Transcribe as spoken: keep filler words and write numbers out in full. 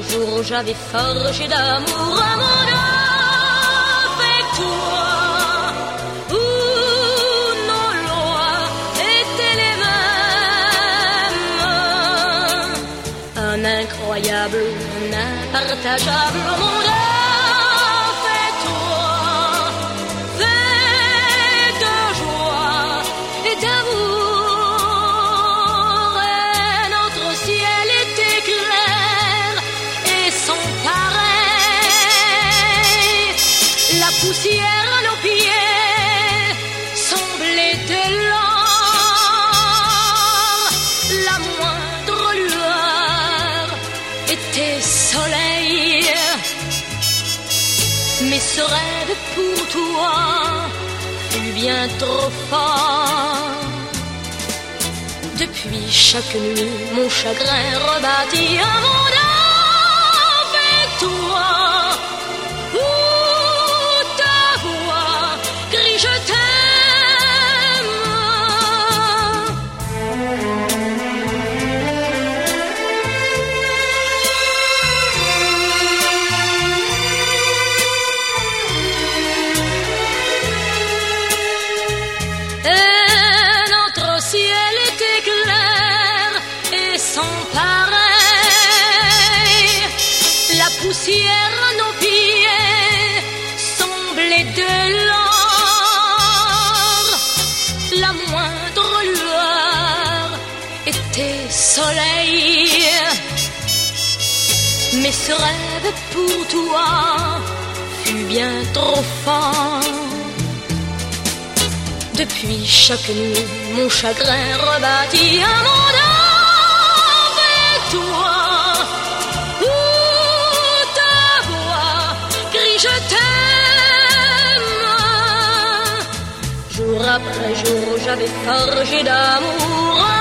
jour j'avais forgé d'amour un monde avec toi, où nos lois étaient les mêmes. Un incroyable, un impartageable monde avec toi, fait de joie et d'amour. La poussière à nos pieds semblait de l'or, la moindre lueur était soleil. Mais ce rêve pour toi fut bien trop fort. Depuis chaque nuit, mon chagrin rebâtit un monde avec toi. Je t'aime. Et notre ciel était clair et sans pareil. La poussière à nos pieds semblait de l'or. La moindre lueur était soleil. Mais ce rêve pour toi fut bien trop fort. Depuis chaque nuit, mon chagrin rebâtit un monde avec toi, où ta voix crie je t'aime. Jour après jour, j'avais forgé d'amour